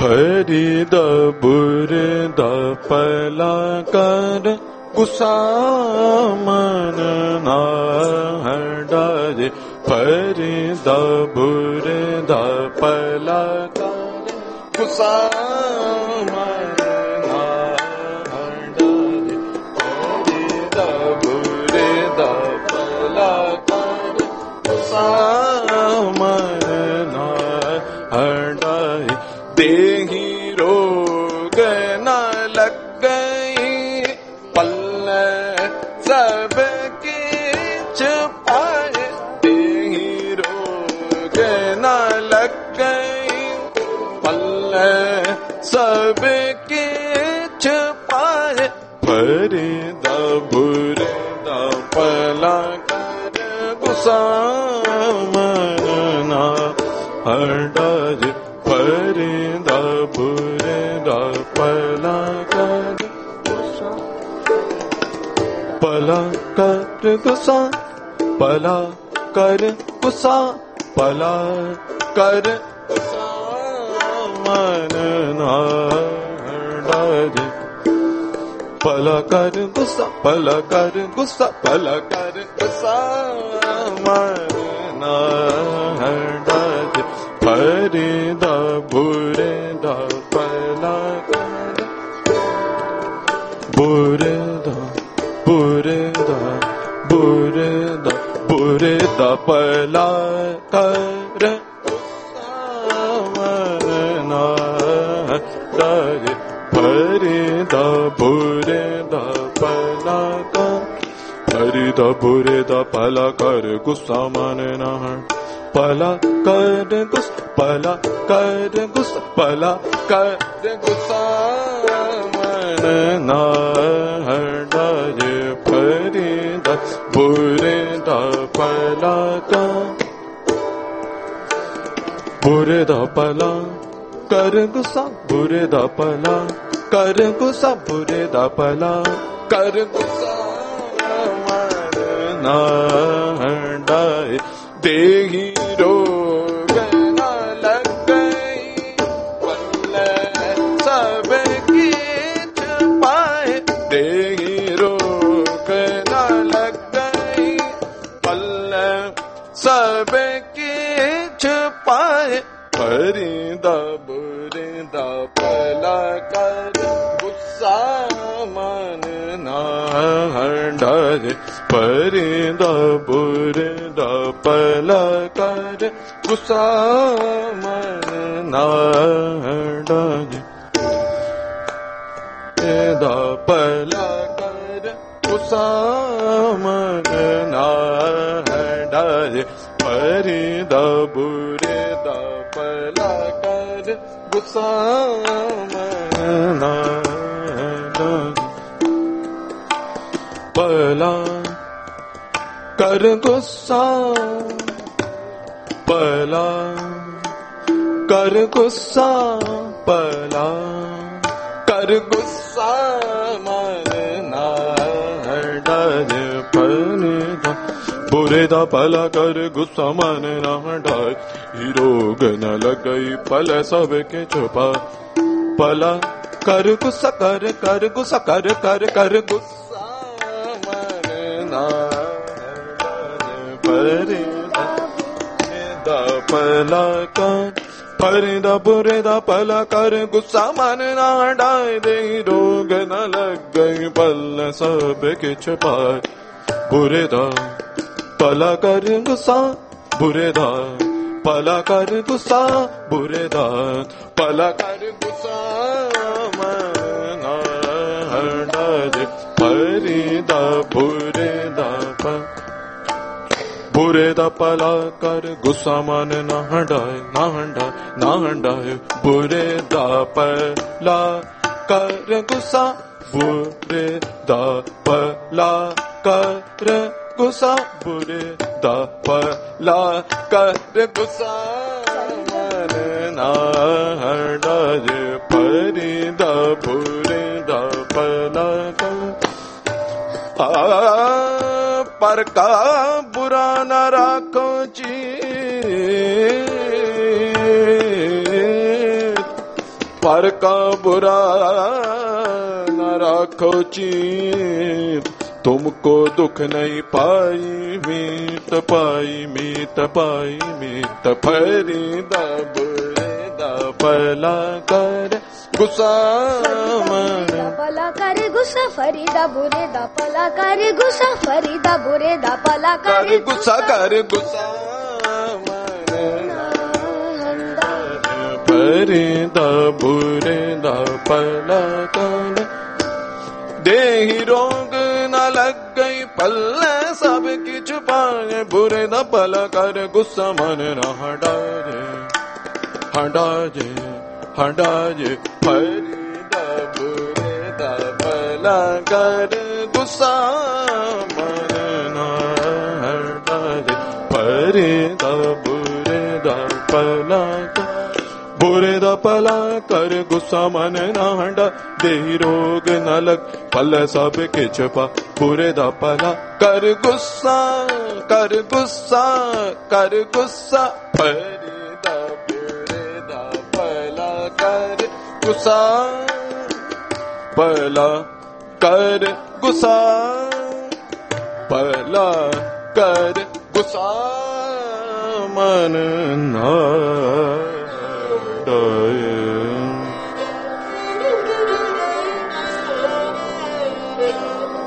फरी द बुरे द पला कर कुसामन ना हटाए फरी द बुरे द पला कर कुसामन ना हटाए फरी द बुरे द पला कर कुसामन ना हटाए देही रोग न लग गई पल्ले सबके छुपाए देही रोग न लग गई पल्ले सबके छुपाए फरी द बुरे द पला कर कुसामन ना हटाए फरी द बुरे द पला कर पला कर गुस्सा पला कर गुस्सा पला कर गुस्सा मन ना हटाए पला कर गुस्सा पला कर गुस्सा पला कर गुस्सा मन ना हटाए फरी द बुरे द पला कर बुरे द बुरे द बुरे द बुरे द पला कर ना हटाए फरी द बुरे द पला कर फरी द बुरे द पला कर गुस्सा मन ना पला कर गुस्सा पला कर गुस्सा पला कर गुस्सा मन ना हटाए फरी द बुरे द पला कर बुरे द पला कर गुस्सा बुरे द पला कर गुस्सा बुरे द पला कर गुस्सा मन ना हटाए देही रोग न लग गई पल्ले सबकी छुपाए देही रोग न लग गई पल्ले सबकी छुपाए फरी द बुरे द पला कर गुस्सा मन ना हटाए फरी द बुरे द पला कर गुस्सा मन ना हटाए द पला कर गुस्सा मन ना हटाए फरी द बुरे द पला कर गुस्सा मन ना हटाए पला कर गुस्सा पला कर गुस्सा पला कर गुस्सा मन ना हटाए फरी द बुरे द पला कर गुस्सा मन ना हटाए रोग न लग गई पल सबके छुपा पला कर गुस्सा कर गुस्सा कर गुस्सा मन ना फरी द पला कर फरी द बुरे द पला कर गुस्सा मन ना हटाए दे रोग न लग गई पल सबके छुपाए बुरे द पला कर गुस्सा बुरे द पला कर गुस्सा बुरे द पला कर गुस्सा मन ना हटाए फरी द बुरे द बुरे द पला कर गुस्सा मन ना हटाए बुरे द पला कर गुस्सा बुरे द पला कर गुस्सा बुरे द पला कर गुस्सा मन ना हटाए फरी द बुरे द पला कर पर का बुरा न राखो जी पर का बुरा न राखो चीत, तुमको दुख नहीं पाई मीत पाई मीत पाई मीत। फरीदा बुरेदा भला कर गुस्सा मन, भला कर गुस्सा फरीदा बुरेदा भला कर गुस्सा फरीदा बुरेदा भला कर गुस्सा कर गुस्सा फरीदा बुरेदा भला कर। देही रोग न लग गई पल्ले सब की छुपाए, बुरे दा भला कर गुस्सा मन न हटाए हटाए हटाए। फरीदा बुरेदा भला कर गुस्सा मन न हटाए, फरीदा बुरेदा भला कर बुरे दा भला कर गुस्सा मन ना हंडा। देही रोग न लग पल सब के छुपा, बुरे दा भला कर गुस्सा कर गुस्सा कर गुस्सा। फरीदा बुरे दा भला कर गुस्सा भला कर गुस्सा भला कर गुस्सा मन ना